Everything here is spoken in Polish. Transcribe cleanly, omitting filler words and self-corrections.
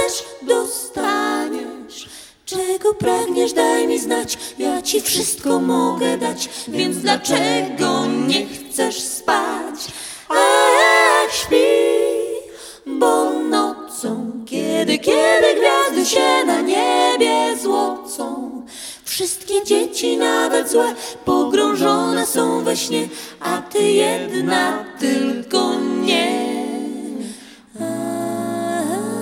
też dostaniesz. Czego pragniesz, daj mi znać, ja ci wszystko mogę dać. Więc dlaczego nie chcesz spać? Ach, śpi, bo nocą, kiedy gwiazdy się na niebie złocą, wszystkie dzieci, nawet złe, pogrążone są we śnie, a ty jedna tylko nie.